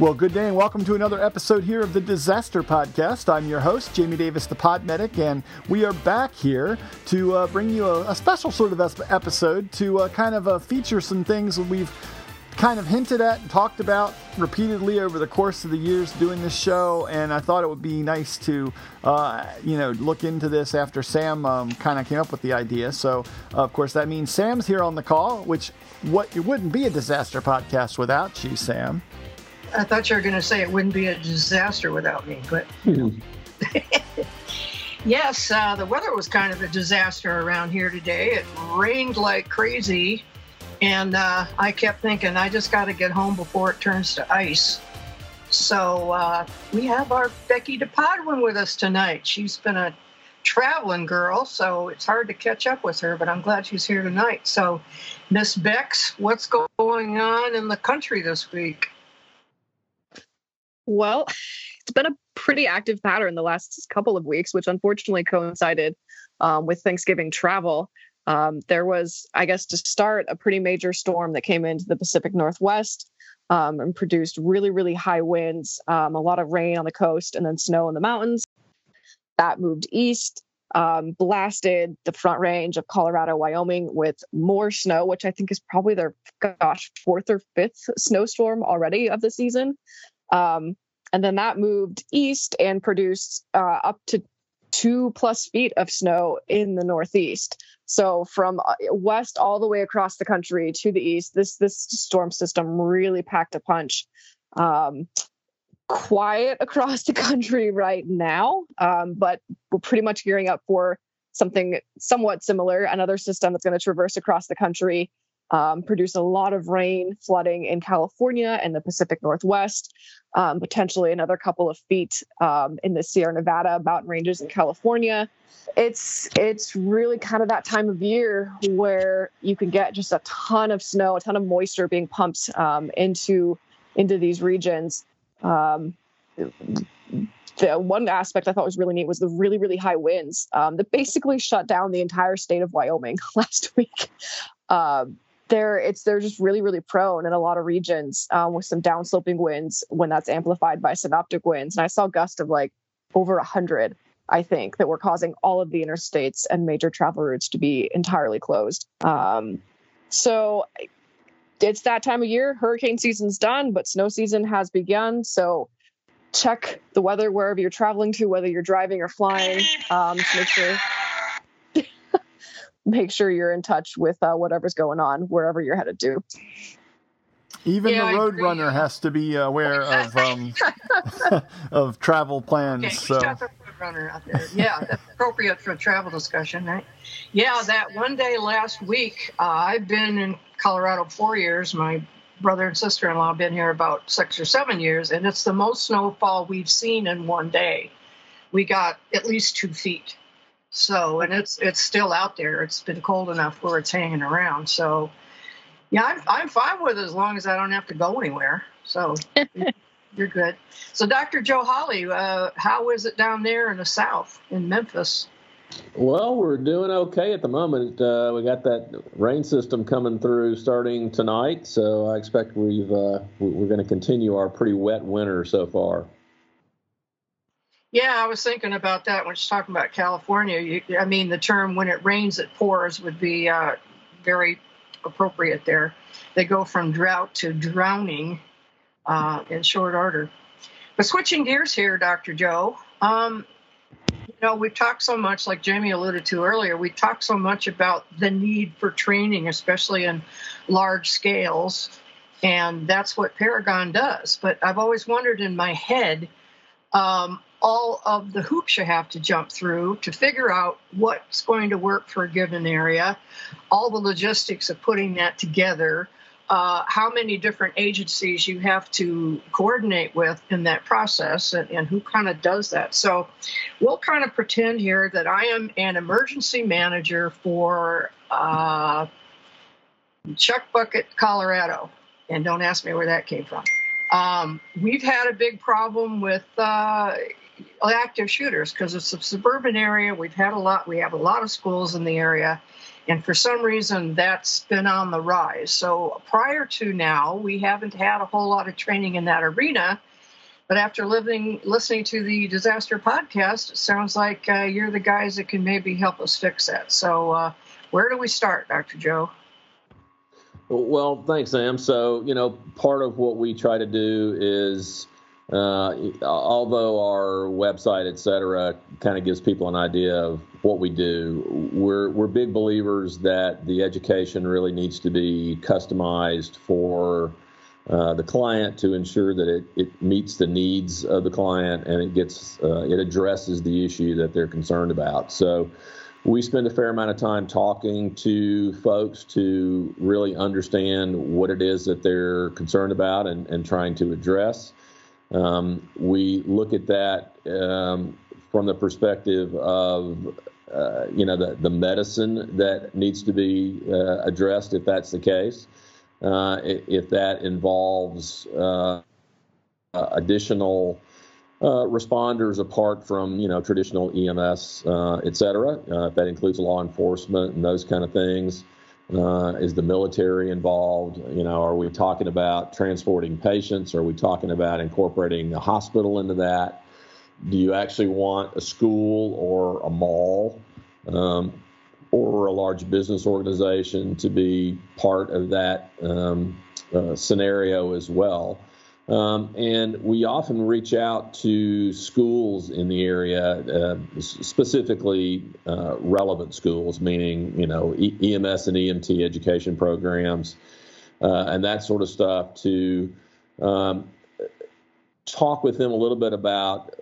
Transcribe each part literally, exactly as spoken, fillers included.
Well, good day and welcome to another episode here of the Disaster Podcast. I'm your host, Jamie Davis, the Pod Medic, and we are back here to uh, bring you a, a special sort of episode to uh, kind of uh, feature some things that we've kind of hinted at and talked about repeatedly over the course of the years doing this show, and I thought it would be nice to, uh, you know, look into this after Sam um, kind of came up with the idea. So, uh, of course, that means Sam's here on the call, which what it wouldn't be a Disaster Podcast without you, Sam. I thought you were going to say it wouldn't be a disaster without me, but mm-hmm. Yes, uh, the weather was kind of a disaster around here today. It rained like crazy, and uh, I kept thinking, I just got to get home before it turns to ice. So uh, we have our Becky DePodwin with us tonight. She's been a traveling girl, so it's hard to catch up with her, but I'm glad she's here tonight. So, Miss Bex, what's going on in the country this week? Well, it's been a pretty active pattern the last couple of weeks, which unfortunately coincided um, with Thanksgiving travel. Um, there was, I guess, to start, a pretty major storm that came into the Pacific Northwest um, and produced really, really high winds, um, a lot of rain on the coast, and then snow in the mountains. That moved east, um, blasted the Front Range of Colorado, Wyoming with more snow, which I think is probably their, gosh, fourth or fifth snowstorm already of the season. Um, and then that moved east and produced uh, up to two plus feet of snow in the Northeast. So from west all the way across the country to the east, this this storm system really packed a punch. Um, quiet across the country right now, um, but we're pretty much gearing up for something somewhat similar, another system that's going to traverse across the country. Um, produce a lot of rain, flooding in California and the Pacific Northwest, um, potentially another couple of feet um, in the Sierra Nevada mountain ranges in California. It's it's really kind of that time of year where you can get just a ton of snow, a ton of moisture being pumped um, into into these regions. Um, the one aspect I thought was really neat was the really, really high winds um, that basically shut down the entire state of Wyoming last week. Um, They're it's they're just really, really prone in a lot of regions um, with some downsloping winds when that's amplified by synoptic winds. And I saw gusts of like over a hundred, I think, that were causing all of the interstates and major travel routes to be entirely closed. Um, so it's that time of year. Hurricane season's done, but snow season has begun. So check the weather wherever you're traveling to, whether you're driving or flying, um, to make sure. Make sure you're in touch with uh, whatever's going on wherever you're headed to. Even yeah, the road runner has to be aware of um, of travel plans. Okay, so. shut the road runner out there. Yeah, that's appropriate for a travel discussion, right? Yeah, that one day last week, uh, I've been in Colorado four years. My brother and sister-in-law have been here about six or seven years, and it's the most snowfall we've seen in one day. We got at least two feet. So, and it's it's still out there. It's been cold enough where it's hanging around. So, yeah, I'm I'm fine with it as long as I don't have to go anywhere. So, you're good. So, Doctor Joe Hawley, uh, how is it down there in the South, in Memphis? Well, we're doing okay at the moment. Uh, we got that rain system coming through starting tonight, so I expect we've uh, we're going to continue our pretty wet winter so far. Yeah, I was thinking about that when she's talking about California. You, I mean, the term "when it rains, it pours" would be uh, very appropriate there. They go from drought to drowning uh, in short order. But switching gears here, Doctor Joe, um, you know, we've talked so much, like Jamie alluded to earlier, we talked so much about the need for training, especially in large scales, and that's what Paragon does. But I've always wondered in my head, um, all of the hoops you have to jump through to figure out what's going to work for a given area, all the logistics of putting that together, uh, how many different agencies you have to coordinate with in that process, and, and who kind of does that. So we'll kind of pretend here that I am an emergency manager for uh, Chuck Bucket, Colorado, and don't ask me where that came from. Um, we've had a big problem with uh, active shooters because it's a suburban area. We've had a lot. We have a lot of schools in the area, And for some reason, that's been on the rise. So prior to now, we haven't had a whole lot of training in that arena. But after living, listening to the Disaster Podcast, it sounds like uh, you're the guys that can maybe help us fix that. So uh, where do we start, Doctor Joe? Well, thanks, Sam. So, you know, part of what we try to do is, uh, although our website, et cetera, kind of gives people an idea of what we do, we're we're big believers that the education really needs to be customized for uh, the client to ensure that it, it meets the needs of the client and it gets uh, it addresses the issue that they're concerned about. So we spend a fair amount of time talking to folks to really understand what it is that they're concerned about and, and trying to address. Um, we look at that um, from the perspective of, uh, you know, the, the medicine that needs to be uh, addressed if that's the case. Uh, if that involves uh, additional Uh, responders apart from, you know, traditional E M S, uh, et cetera. Uh, if that includes law enforcement and those kind of things. Uh, is the military involved? You know, are we talking about transporting patients? Are we talking about incorporating a hospital into that? Do you actually want a school or a mall um, or a large business organization to be part of that um, uh, scenario as well? Um, and we often reach out to schools in the area, uh, specifically uh, relevant schools, meaning, you know, e- EMS and E M T education programs uh, and that sort of stuff to um, talk with them a little bit about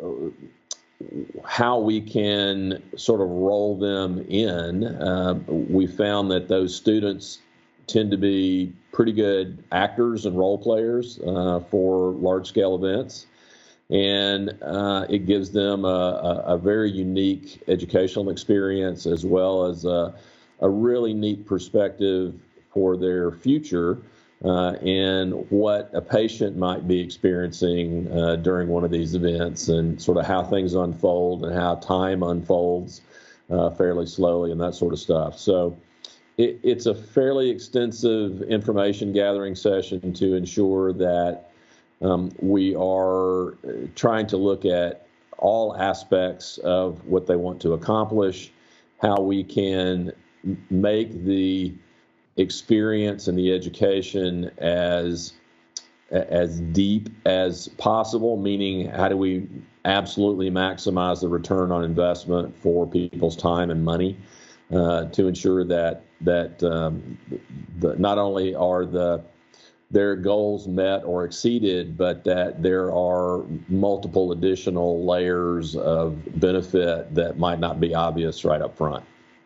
how we can sort of roll them in. Uh, we found that those students tend to be pretty good actors and role players uh, for large-scale events, and uh, it gives them a, a, a very unique educational experience as well as a, a really neat perspective for their future uh, and what a patient might be experiencing uh, during one of these events and sort of how things unfold and how time unfolds uh, fairly slowly and that sort of stuff. So It, it's a fairly extensive information gathering session to ensure that um, we are trying to look at all aspects of what they want to accomplish, how we can make the experience and the education as as deep as possible, meaning how do we absolutely maximize the return on investment for people's time and money uh, to ensure that that um, the, not only are the their goals met or exceeded, but that there are multiple additional layers of benefit that might not be obvious right up front.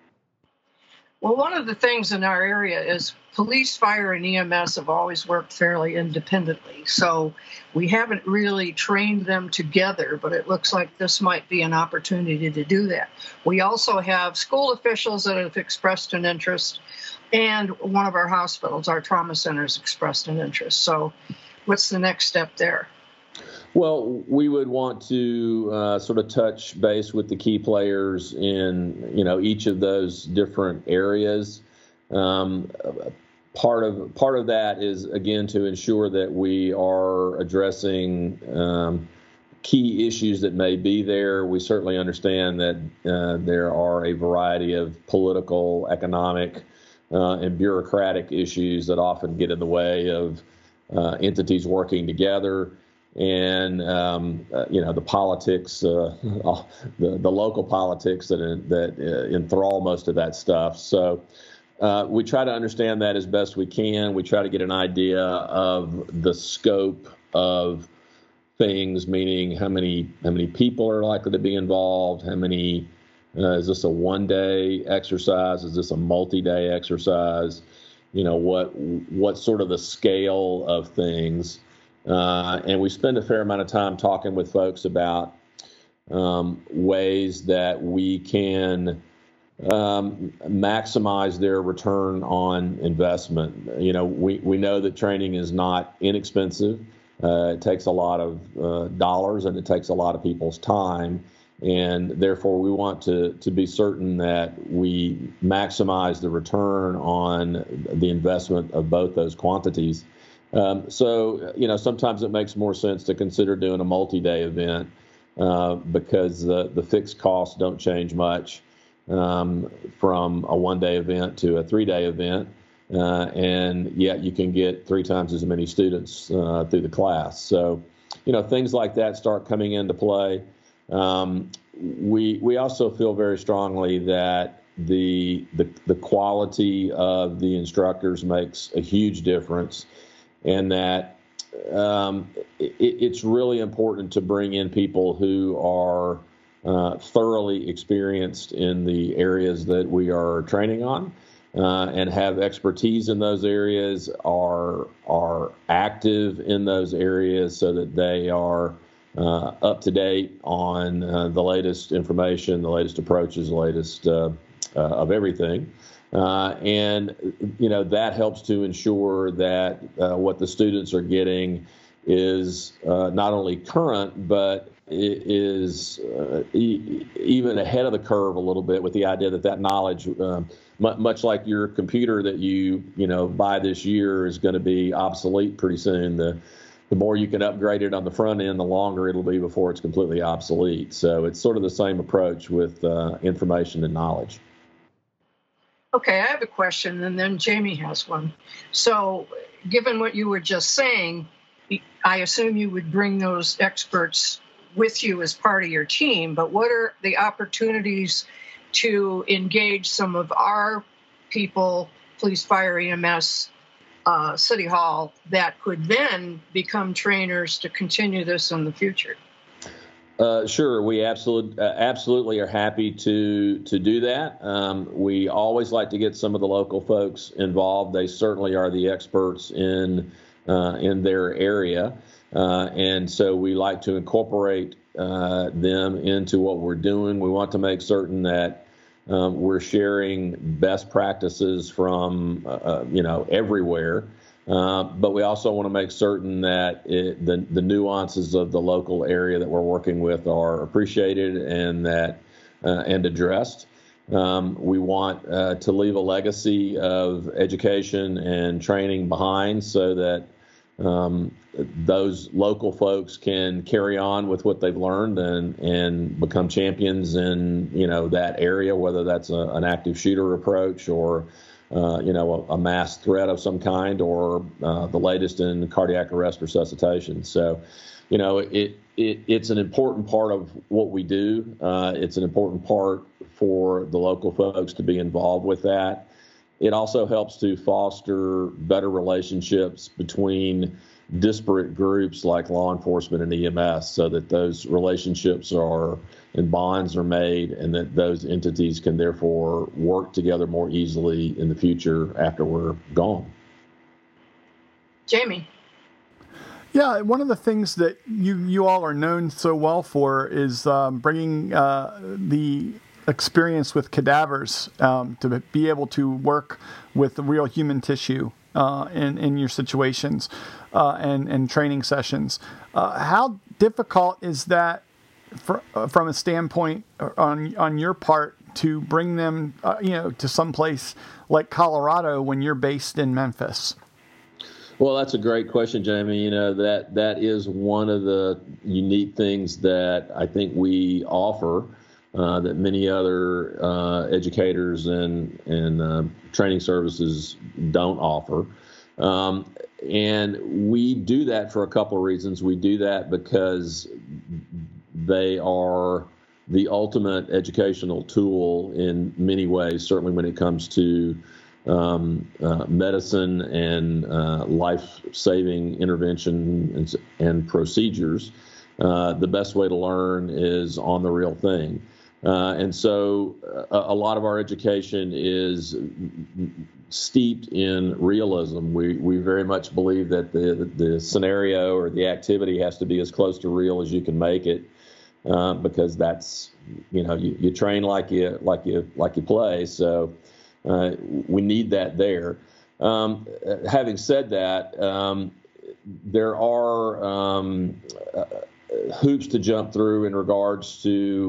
Well, one of the things in our area is police, fire, and E M S have always worked fairly independently. So we haven't really trained them together, but it looks like this might be an opportunity to do that. We also have school officials that have expressed an interest, and one of our hospitals, our trauma centers, expressed an interest. So what's the next step there? Well, we would want to uh, sort of touch base with the key players in, you know, each of those different areas. Um, part of part of that is, again, to ensure that we are addressing um, key issues that may be there. We certainly understand that uh, there are a variety of political, economic, uh, and bureaucratic issues that often get in the way of uh, entities working together. And, um, uh, you know, the politics, uh, the, the local politics that, that uh, enthrall most of that stuff. So uh, we try to understand that as best we can. We try to get an idea of the scope of things, meaning how many how many people are likely to be involved, how many, uh, is this a one-day exercise, is this a multi-day exercise, you know, what what sort of the scale of things. Uh, and we spend a fair amount of time talking with folks about um, ways that we can um, maximize their return on investment. You know, we, we know that training is not inexpensive. Uh, it takes a lot of uh, dollars and it takes a lot of people's time. And therefore, we want to, to be certain that we maximize the return on the investment of both those quantities. Um, so, you know, sometimes it makes more sense to consider doing a multi-day event uh, because the, the fixed costs don't change much um, from a one-day event to a three-day event. Uh, and yet you can get three times as many students uh, through the class. So, you know, things like that start coming into play. Um, we we also feel very strongly that the, the the quality of the instructors makes a huge difference, and that um, it, it's really important to bring in people who are uh, thoroughly experienced in the areas that we are training on. Uh, and have expertise in those areas, are are active in those areas so that they are uh, up to date on uh, the latest information, the latest approaches, the latest uh, uh, of everything. Uh, and, you know, that helps to ensure that uh, what the students are getting is uh, not only current, but it is uh, e- even ahead of the curve a little bit, with the idea that that knowledge, um, m- much like your computer that you you know buy this year, is going to be obsolete pretty soon. The the more you can upgrade it on the front end, the longer it'll be before it's completely obsolete. So it's sort of the same approach with uh, information and knowledge. Okay, I have a question, and then Jamie has one. So, given what you were just saying, I assume you would bring those experts with you as part of your team, but what are the opportunities to engage some of our people, police, fire, E M S, uh, City Hall, that could then become trainers to continue this in the future? Uh, sure, we absolutely uh, absolutely are happy to to do that. Um, we always like to get some of the local folks involved. They certainly are the experts in uh, in their area. Uh, and so we like to incorporate uh, them into what we're doing. We want to make certain that um, we're sharing best practices from, uh, you know, everywhere. Uh, but we also want to make certain that it, the, the nuances of the local area that we're working with are appreciated and that uh, and addressed. Um, we want uh, to leave a legacy of education and training behind so that Um, those local folks can carry on with what they've learned and, and become champions in, you know, that area, whether that's a, an active shooter approach or, uh, you know, a, a mass threat of some kind, or uh, the latest in cardiac arrest resuscitation. So, you know, it, it it's an important part of what we do. Uh, it's an important part for the local folks to be involved with that. It also helps to foster better relationships between disparate groups like law enforcement and E M S, so that those relationships are and bonds are made, and that those entities can therefore work together more easily in the future after we're gone. Jamie. Yeah, one of the things that you, you all are known so well for is um, bringing uh, the experience with cadavers, um, to be able to work with real human tissue uh, in, in your situations uh, and, and training sessions. Uh, how difficult is that for, uh, from a standpoint on on your part to bring them uh, you know, to some place like Colorado when you're based in Memphis? Well, that's a great question, Jamie. You know, that that is one of the unique things that I think we offer uh, that many other uh, educators and and uh, training services don't offer. Um, and we do that for a couple of reasons. We do that because they are the ultimate educational tool in many ways, certainly when it comes to um, uh, medicine and uh, life-saving intervention and, and procedures. Uh, the best way to learn is on the real thing. Uh, and so a, a lot of our education is steeped in realism. We we very much believe that the the scenario or the activity has to be as close to real as you can make it, uh, because that's, you know, you, you train like you like you like you play. So uh, we need that there. Um, having said that, um, there are um, uh, hoops to jump through in regards to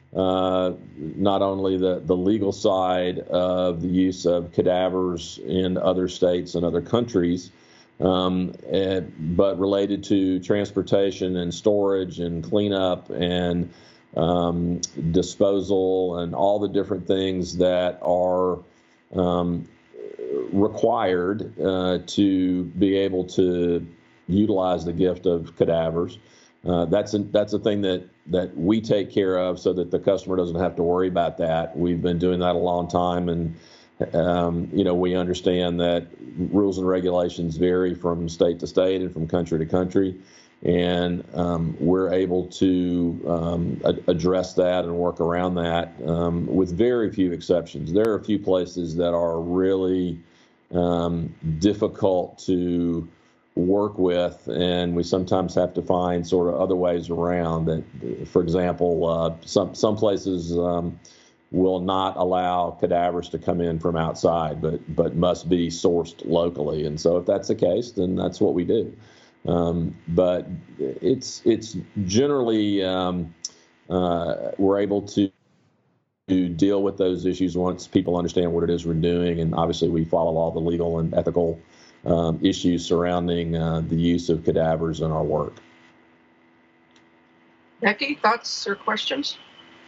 uh, not only the, the legal side of the use of cadavers in other states and other countries, um, and, but related to transportation and storage and cleanup and um, disposal and all the different things that are um, required uh, to be able to utilize the gift of cadavers. Uh, that's a, that's a thing that, that we take care of so that the customer doesn't have to worry about that. We've been doing that a long time, and um, you know, we understand that rules and regulations vary from state to state and from country to country, and um, we're able to um, a- address that and work around that um, with very few exceptions. There are a few places that are really um, difficult to work with, and we sometimes have to find sort of other ways around that. For example, uh, some some places um, will not allow cadavers to come in from outside, but but must be sourced locally. And so if that's the case, then that's what we do. Um, but it's it's generally um, uh, we're able to to deal with those issues once people understand what it is we're doing, and obviously we follow all the legal and ethical Um, issues surrounding uh, the use of cadavers in our work. Becky, thoughts or questions?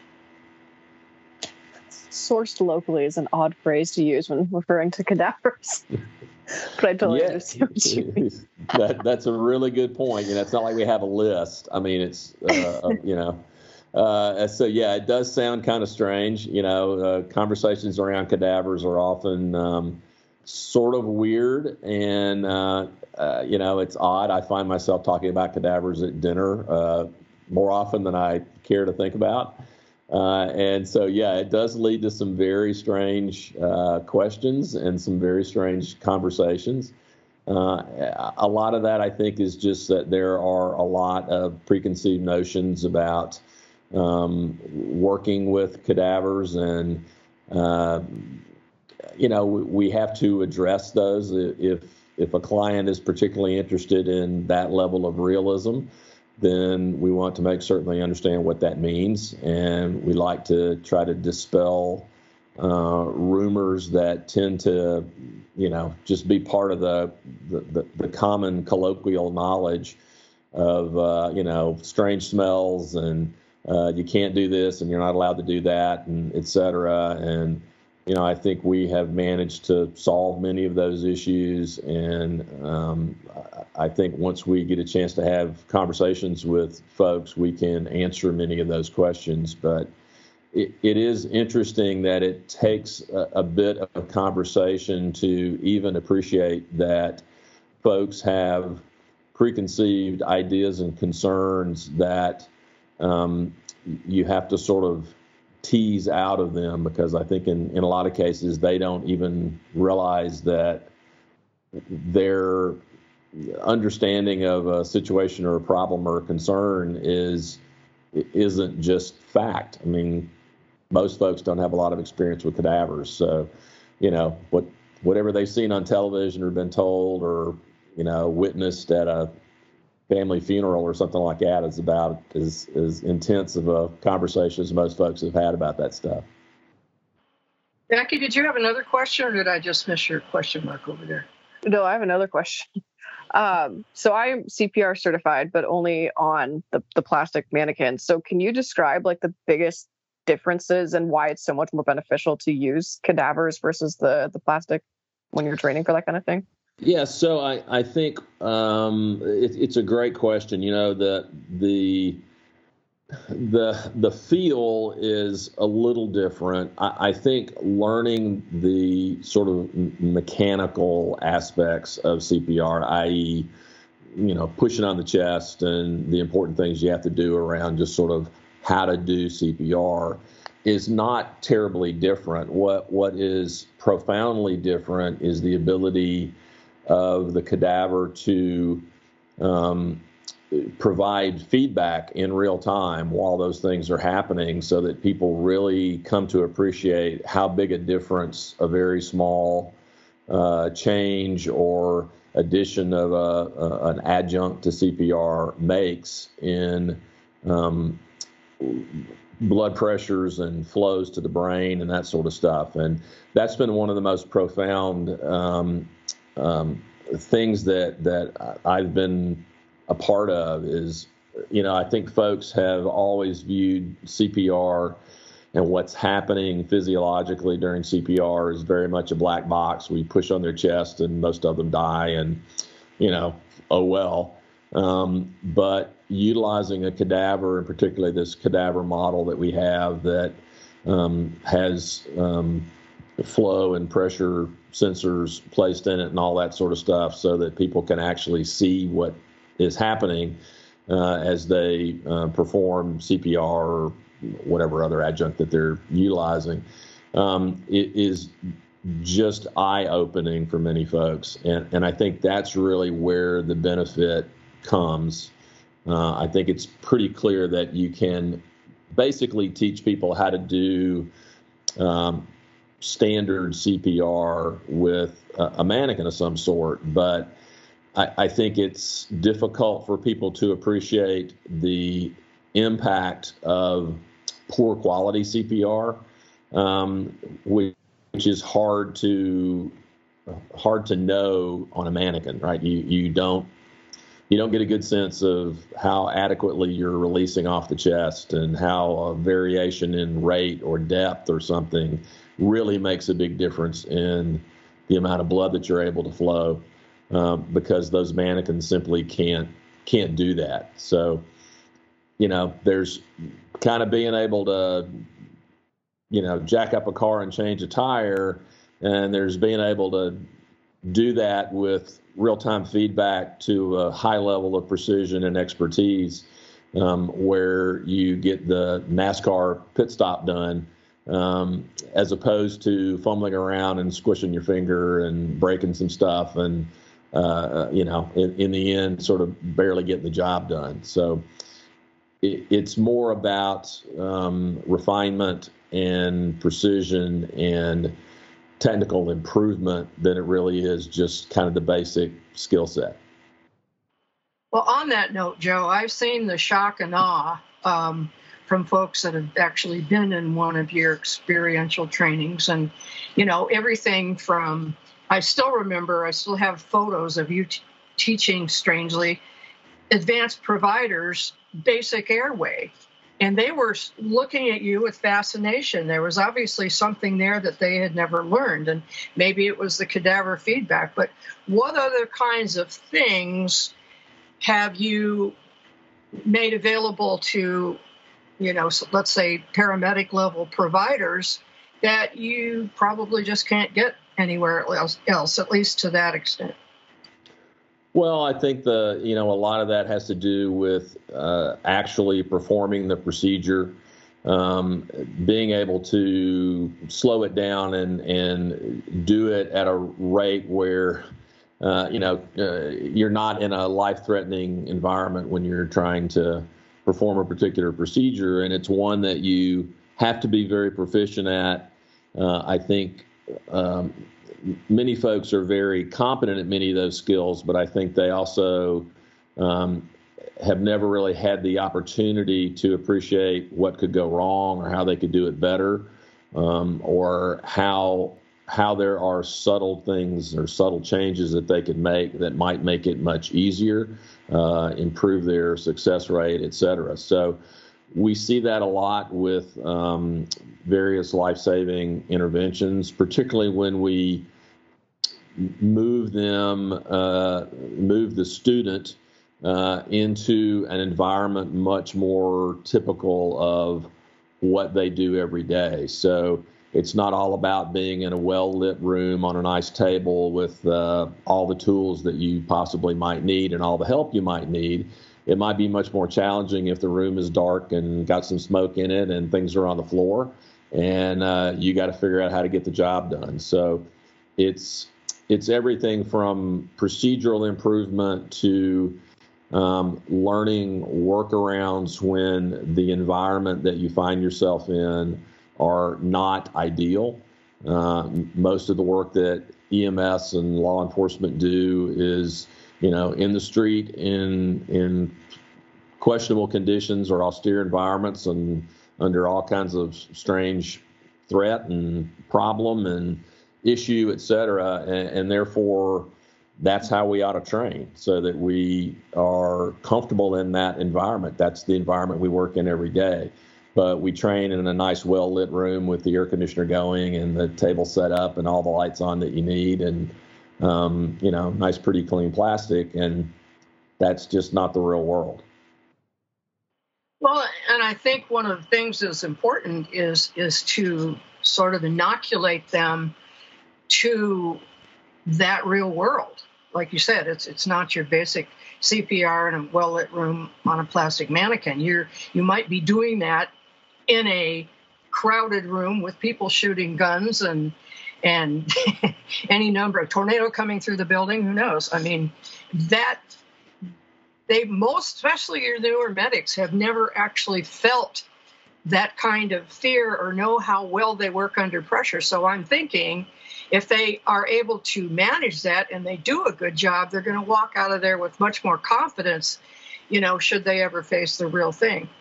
Sourced locally is an odd phrase to use when referring to cadavers, but I totally yeah, understand what you mean. that, that's a really good point. You know, it's not like we have a list. I mean, it's, uh, you know, uh, so yeah, it does sound kind of strange. You know, uh, conversations around cadavers are often um, sort of weird, and uh, uh, you know, it's odd. I find myself talking about cadavers at dinner uh, more often than I care to think about, uh, and so yeah, it does lead to some very strange uh, questions and some very strange conversations. Uh, a lot of that, I think, is just that there are a lot of preconceived notions about um, working with cadavers, and uh, you know, we have to address those. If if a client is particularly interested in that level of realism, then we want to make certain they understand what that means, and we like to try to dispel uh, rumors that tend to, you know, just be part of the the, the, the common colloquial knowledge of uh, you know, strange smells, and uh, you can't do this and you're not allowed to do that, and et cetera. And you know, I think we have managed to solve many of those issues, and um, I think once we get a chance to have conversations with folks, we can answer many of those questions. But it, it is interesting that it takes a, a bit of conversation to even appreciate that folks have preconceived ideas and concerns that um, you have to sort of tease out of them, because I think in, in a lot of cases they don't even realize that their understanding of a situation or a problem or a concern is isn't just fact. I mean, most folks don't have a lot of experience with cadavers, so you know what whatever they've seen on television or been told or you know witnessed at a family funeral or something like that is about as, as intense of a conversation as most folks have had about that stuff. Becky, did you have another question, or did I just miss your question mark over there? No, I have another question. Um, so I'm C P R certified, but only on the, the plastic mannequins. So can you describe like the biggest differences and why it's so much more beneficial to use cadavers versus the, the plastic when you're training for that kind of thing? Yeah, so I, I think um, it, it's a great question. You know, the the the the feel is a little different. I, I think learning the sort of mechanical aspects of C P R, that is, you know, pushing on the chest and the important things you have to do around just sort of how to do C P R, is not terribly different. What what is profoundly different is the ability of the cadaver to um, provide feedback in real time while those things are happening, so that people really come to appreciate how big a difference a very small uh, change or addition of a, a, an adjunct to C P R makes in um, blood pressures and flows to the brain and that sort of stuff. And that's been one of the most profound um, um, things that that I've been a part of. Is, you know, I think folks have always viewed C P R and what's happening physiologically during C P R is very much a black box. We push on their chest and most of them die, and, you know, oh well. Um, but utilizing a cadaver, and particularly this cadaver model that we have that um, has um, flow and pressure sensors placed in it and all that sort of stuff, so that people can actually see what is happening uh, as they uh, perform C P R or whatever other adjunct that they're utilizing, um, it is just eye-opening for many folks. And, and I think that's really where the benefit comes. Uh, I think it's pretty clear that you can basically teach people how to do um, standard C P R with a, a mannequin of some sort, but I, I think it's difficult for people to appreciate the impact of poor quality C P R, um, which, which is hard to hard to know on a mannequin, right? You you don't you don't get a good sense of how adequately you're releasing off the chest, and how a variation in rate or depth or something really makes a big difference in the amount of blood that you're able to flow, um, because those mannequins simply can't can't do that. So, you know, there's kind of being able to, you know, jack up a car and change a tire, and there's being able to do that with real-time feedback to a high level of precision and expertise, um, where you get the NASCAR pit stop done, um, as opposed to fumbling around and squishing your finger and breaking some stuff and, uh, you know, in, in the end, sort of barely getting the job done. So it, it's more about um, refinement and precision and technical improvement than it really is just kind of the basic skill set. Well, on that note, Joe, I've seen the shock and awe um, from folks that have actually been in one of your experiential trainings. And, you know, everything from, I still remember, I still have photos of you t- teaching, strangely, advanced providers basic airway. And they were looking at you with fascination. There was obviously something there that they had never learned, and maybe it was the cadaver feedback. But what other kinds of things have you made available to, you know, let's say paramedic level providers that you probably just can't get anywhere else, else, at least to that extent? Well, I think the you know a lot of that has to do with uh, actually performing the procedure, um, being able to slow it down and and do it at a rate where uh, you know uh, you're not in a life-threatening environment when you're trying to perform a particular procedure, and it's one that you have to be very proficient at. Uh, I think. Um, Many folks are very competent at many of those skills, but I think they also um, have never really had the opportunity to appreciate what could go wrong or how they could do it better, um, or how how there are subtle things or subtle changes that they could make that might make it much easier, uh, improve their success rate, et cetera. So we see that a lot with um, various life-saving interventions, particularly when we move them, uh, move the student uh, into an environment much more typical of what they do every day. So it's not all about being in a well-lit room on a nice table with uh, all the tools that you possibly might need and all the help you might need. It might be much more challenging if the room is dark and got some smoke in it and things are on the floor, and uh, you got to figure out how to get the job done. So it's it's everything from procedural improvement to um, learning workarounds when the environment that you find yourself in are not ideal. Uh, most of the work that E M S and law enforcement do is, you know, in the street, in in questionable conditions or austere environments and under all kinds of strange threat and problem and issue, et cetera. And, and therefore, that's how we ought to train, so that we are comfortable in that environment. That's the environment we work in every day. But we train in a nice, well-lit room with the air conditioner going and the table set up and all the lights on that you need, and um, you know, nice, pretty clean plastic. And that's just not the real world. Well, and I think one of the things that's important is is to sort of inoculate them to that real world. Like you said, it's it's not your basic C P R in a well-lit room on a plastic mannequin. You're you might be doing that in a crowded room with people shooting guns and and any number of tornado coming through the building. Who knows? I mean, that they most, especially your newer medics, have never actually felt that kind of fear or know how well they work under pressure. So I'm thinking, if they are able to manage that and they do a good job, they're going to walk out of there with much more confidence, you know, should they ever face the real thing.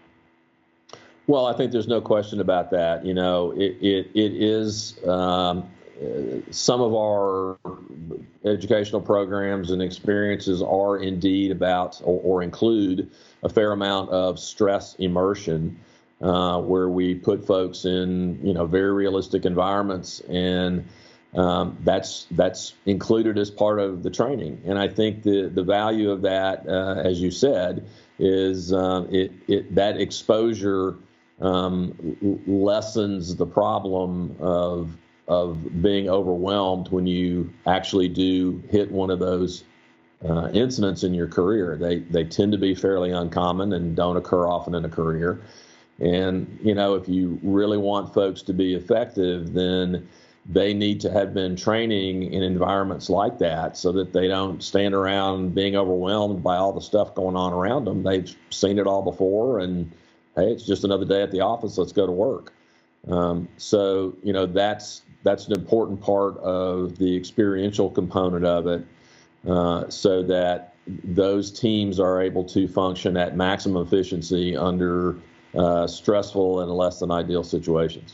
Well, I think there's no question about that. You know, it it, it is um, some of our educational programs and experiences are indeed about or, or include a fair amount of stress immersion, uh, where we put folks in, you know, very realistic environments, and um, that's that's included as part of the training. And I think the the value of that, uh, as you said, is uh, it it that exposure um, lessens the problem of of being overwhelmed when you actually do hit one of those uh, incidents in your career. They they tend to be fairly uncommon and don't occur often in a career. And, you know, if you really want folks to be effective, then they need to have been training in environments like that so that they don't stand around being overwhelmed by all the stuff going on around them. They've seen it all before, and, hey, it's just another day at the office. Let's go to work. Um, so, you know, that's that's an important part of the experiential component of it, uh, so that those teams are able to function at maximum efficiency under uh, stressful and less than ideal situations.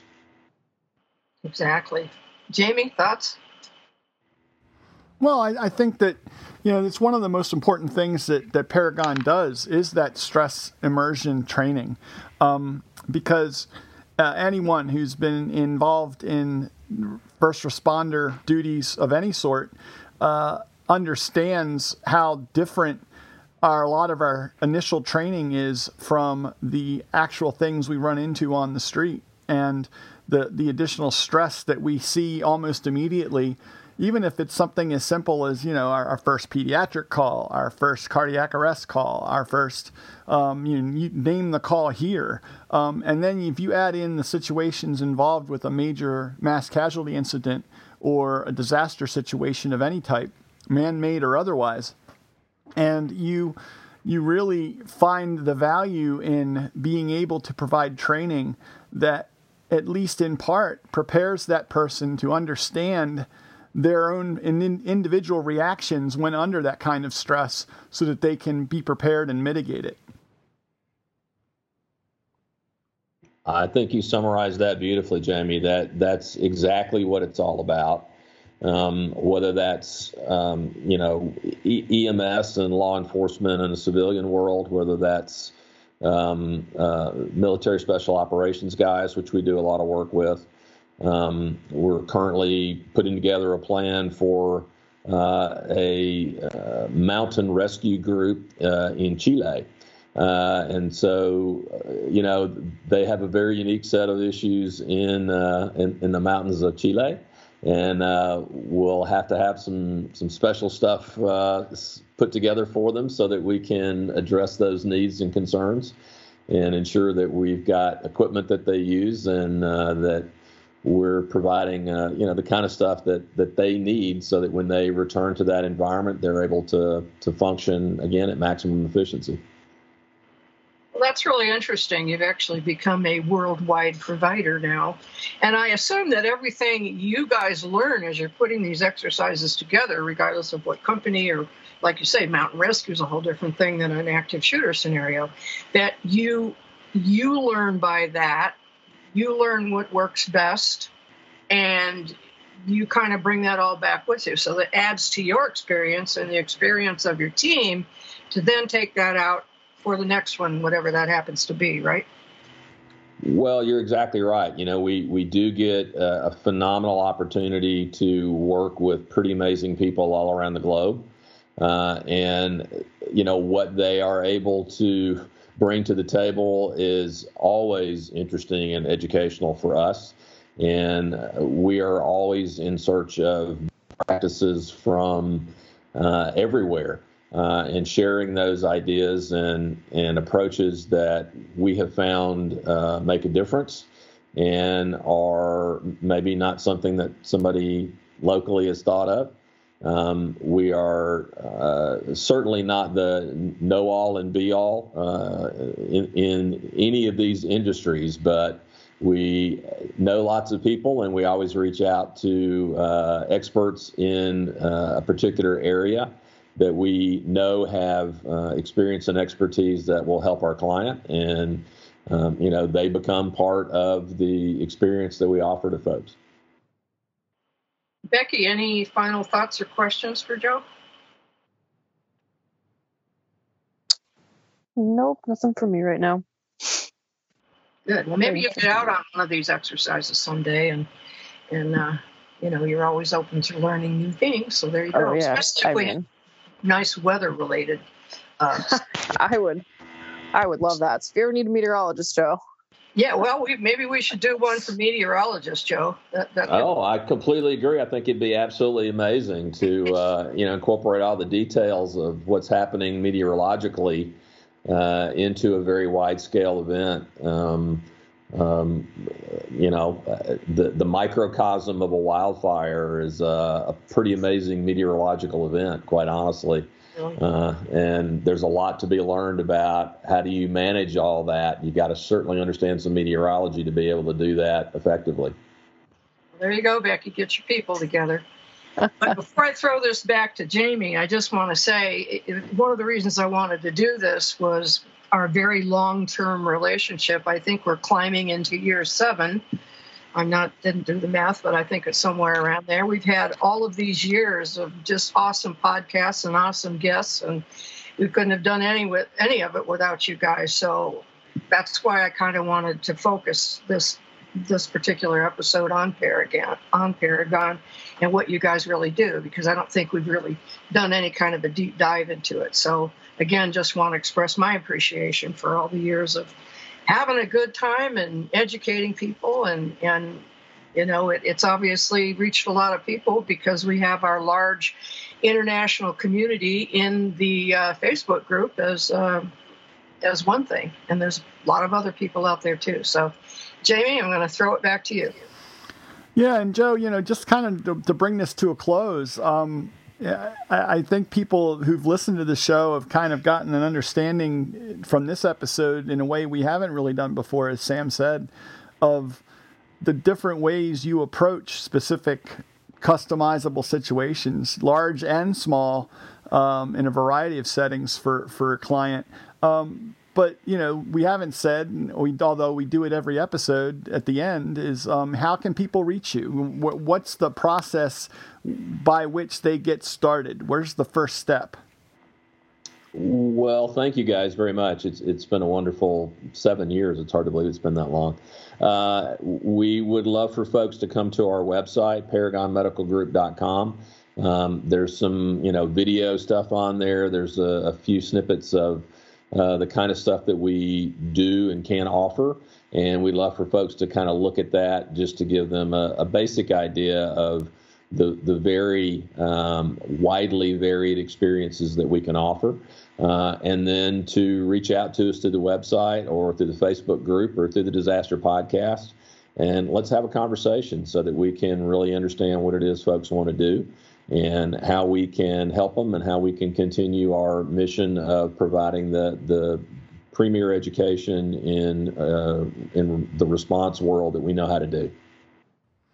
Exactly. Jamie, thoughts? Well, I, I think that, you know, it's one of the most important things that, that Paragon does is that stress immersion training, um, because uh, anyone who's been involved in first responder duties of any sort uh, understands how different our, a lot of our initial training is from the actual things we run into on the street, and the, the additional stress that we see almost immediately, even if it's something as simple as, you know, our, our first pediatric call, our first cardiac arrest call, our first, um, you, you name the call here. Um, and then if you add in the situations involved with a major mass casualty incident or a disaster situation of any type, man-made or otherwise, and you you really find the value in being able to provide training that, at least in part, prepares that person to understand their own individual reactions when under that kind of stress so that they can be prepared and mitigate it. I think you summarized that beautifully, Jamie. That that's exactly what it's all about. Um, whether that's, um, you know, e- E M S and law enforcement in the civilian world, whether that's um, uh, military special operations guys, which we do a lot of work with. Um, we're currently putting together a plan for uh, a uh, mountain rescue group uh, in Chile. Uh, and so, uh, you know, they have a very unique set of issues in uh, in, in the mountains of Chile. And uh, we'll have to have some some special stuff uh, put together for them so that we can address those needs and concerns and ensure that we've got equipment that they use and uh, that we're providing, uh, you know, the kind of stuff that, that they need so that when they return to that environment, they're able to to function, again, at maximum efficiency. Well, that's really interesting. You've actually become a worldwide provider now. And I assume that everything you guys learn as you're putting these exercises together, regardless of what company or like you say, mountain rescue is a whole different thing than an active shooter scenario. That you you learn by that, you learn what works best, and you kind of bring that all back with you. So that adds to your experience and the experience of your team to then take that out for the next one, whatever that happens to be, right? Well, you're exactly right. You know, we, we do get a, a phenomenal opportunity to work with pretty amazing people all around the globe. Uh, and, you know, what they are able to bring to the table is always interesting and educational for us. And we are always in search of practices from uh, everywhere. Uh, and sharing those ideas and, and approaches that we have found uh, make a difference and are maybe not something that somebody locally has thought of. Um, we are uh, certainly not the know-all and be-all uh, in, in any of these industries, but we know lots of people, and we always reach out to uh, experts in uh, a particular area that we know have uh, experience and expertise that will help our client. And, um, you know, they become part of the experience that we offer to folks. Becky, any final thoughts or questions for Joe? Nope, nothing for me right now. Good. Well, maybe you get out on one of these exercises someday, and, and uh, you know, you're always open to learning new things. So there you go. Oh, yeah. Especially if we have nice weather related. Uh, I would, I would love that. So if you ever need a meteorologist, Joe. Yeah, well, we, maybe we should do one for meteorologists, Joe. That, that oh, I completely agree. I think it'd be absolutely amazing to, uh, you know, incorporate all the details of what's happening meteorologically uh, into a very wide-scale event. Um, um, you know, the the microcosm of a wildfire is uh, a pretty amazing meteorological event, quite honestly. Uh, and there's a lot to be learned about how do you manage all that. You got to certainly understand some meteorology to be able to do that effectively. There you go, Becky. Get your people together. But before I throw this back to Jamie, I just want to say one of the reasons I wanted to do this was our very long-term relationship. I think we're climbing into year seven. I'm not, didn't do the math, but I think it's somewhere around there. We've had all of these years of just awesome podcasts and awesome guests, and we couldn't have done any with any of it without you guys. So that's why I kind of wanted to focus this this particular episode on Paragon, on Paragon, and what you guys really do, because I don't think we've really done any kind of a deep dive into it. So again, just want to express my appreciation for all the years of having a good time and educating people. And, and you know, it, it's obviously reached a lot of people because we have our large international community in the uh, Facebook group as, uh, as one thing. And there's a lot of other people out there too. So, Jamie, I'm going to throw it back to you. Yeah, and Joe, you know, just kind of to, to bring this to a close, um, yeah, I, I think people who've listened to the show have kind of gotten an understanding from this episode in a way we haven't really done before, as Sam said, of the different ways you approach specific customizable situations, large and small, um, in a variety of settings for, for a client. Um, But, you know, we haven't said, we, although we do it every episode at the end, is um, how can people reach you? What's the process by which they get started? Where's the first step? Well, thank you guys very much. It's It's been a wonderful seven years. It's hard to believe it's been that long. Uh, we would love for folks to come to our website, paragon medical group dot com. Um, there's some, you know, video stuff on there. There's a, a few snippets of Uh, the kind of stuff that we do and can offer. And we'd love for folks to kind of look at that just to give them a, a basic idea of the, the very um, widely varied experiences that we can offer. Uh, and then to reach out to us through the website or through the Facebook group or through the Disaster Podcast. And let's have a conversation so that we can really understand what it is folks want to do and how we can help them and how we can continue our mission of providing the the premier education in uh, in the response world that we know how to do.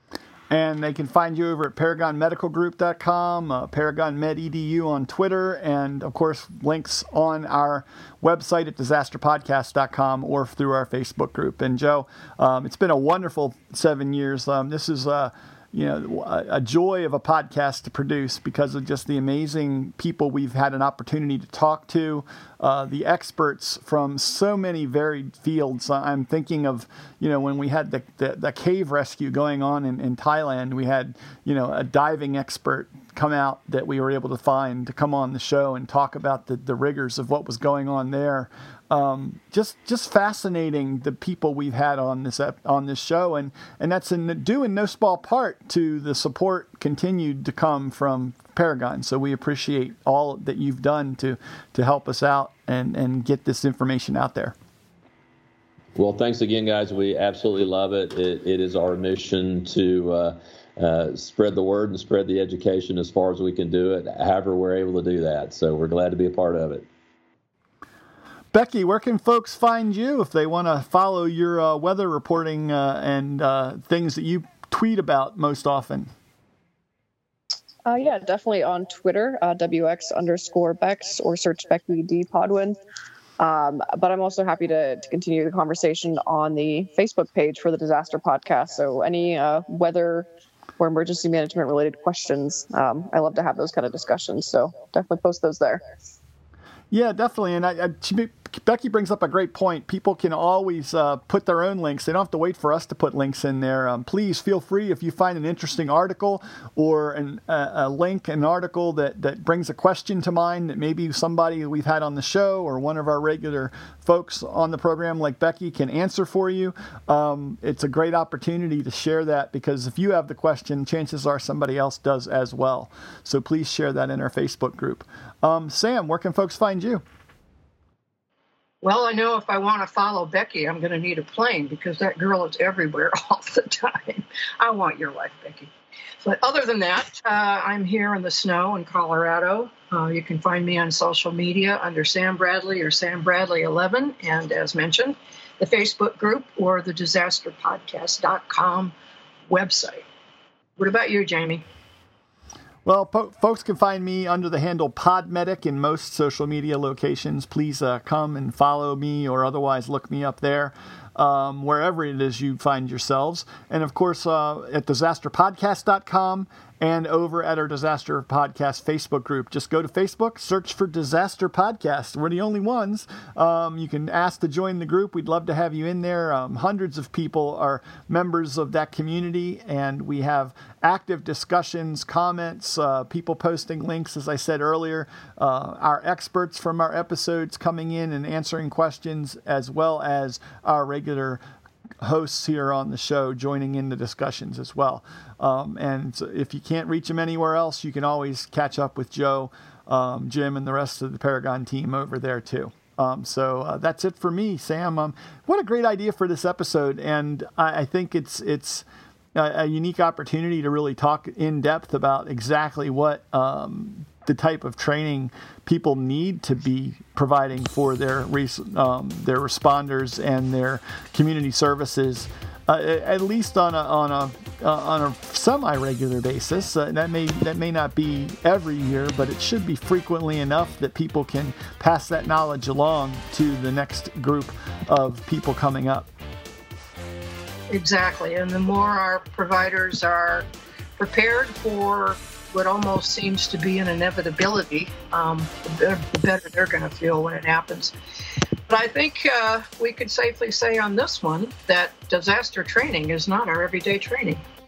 And they can find you over at paragon medical group dot com, uh, Paragon Med E D U on Twitter, and, of course, links on our website at disaster podcast dot com or through our Facebook group. And, Joe, um, it's been a wonderful seven years. Um, this is uh, you know, a, a joy of a podcast to produce because of just the amazing people we've had an opportunity to talk to, uh, the experts from so many varied fields. I'm thinking of, you know, when we had the, the, the cave rescue going on in, in Thailand, we had, you know, a diving expert come out that we were able to find to come on the show and talk about the, the rigors of what was going on there. Um, just just fascinating, the people we've had on this on this show, and, and that's in due in no small part to the support continued to come from Paragon. So we appreciate all that you've done to to help us out and, and get this information out there. Well, thanks again, guys. We absolutely love it. It, it is our mission to uh, uh, spread the word and spread the education as far as we can do it, however we're able to do that. So we're glad to be a part of it. Becky, where can folks find you if they want to follow your uh, weather reporting uh, and uh, things that you tweet about most often? Uh, yeah, definitely on Twitter, uh, W X underscore Bex, or search Becky D. Podwin. Um, but I'm also happy to, to continue the conversation on the Facebook page for the Disaster Podcast. So any uh, weather or emergency management related questions, um, I love to have those kind of discussions. So definitely post those there. Yeah, definitely. And I, I, Becky brings up a great point. People can always uh, put their own links. They don't have to wait for us to put links in there. Um, please feel free, if you find an interesting article or an, uh, a link, an article that, that brings a question to mind that maybe somebody we've had on the show or one of our regular folks on the program like Becky can answer for you. Um, it's a great opportunity to share that, because if you have the question, chances are somebody else does as well. So please share that in our Facebook group. Um, Sam, where can folks find you? Well, I know if I want to follow Becky, I'm going to need a plane, because that girl is everywhere all the time. I want your life, Becky. But other than that, uh, I'm here in the snow in Colorado. Uh, you can find me on social media under Sam Bradley or Sam Bradley eleven. And as mentioned, the Facebook group or the disaster podcast dot com website. What about you, Jamie? Well, po- folks can find me under the handle PodMedic in most social media locations. Please uh, come and follow me, or otherwise look me up there, um, wherever it is you find yourselves. And, of course, uh, at disaster podcast dot com and over at our Disaster Podcast Facebook group. Just go to Facebook, search for Disaster Podcast. We're the only ones. Um, you can ask to join the group. We'd love to have you in there. Um, hundreds of people are members of that community, and we have active discussions, comments, uh, people posting links, as I said earlier, uh, our experts from our episodes coming in and answering questions, as well as our regular hosts here on the show joining in the discussions as well. Um, and if you can't reach them anywhere else, you can always catch up with Joe, um, Jim, and the rest of the Paragon team over there too. Um, so uh, that's it for me, Sam. Um, what a great idea for this episode, and I, I think it's it's a, a unique opportunity to really talk in depth about exactly what um, the type of training people need to be providing for their um, their responders and their community services, uh, at least on a on a uh, on a semi-regular basis. Uh, that may that may not be every year, but it should be frequently enough that people can pass that knowledge along to the next group of people coming up. Exactly, and the more our providers are prepared for what almost seems to be an inevitability, um, the, better, the better they're going to feel when it happens. But I think uh, we could safely say on this one that disaster training is not our everyday training.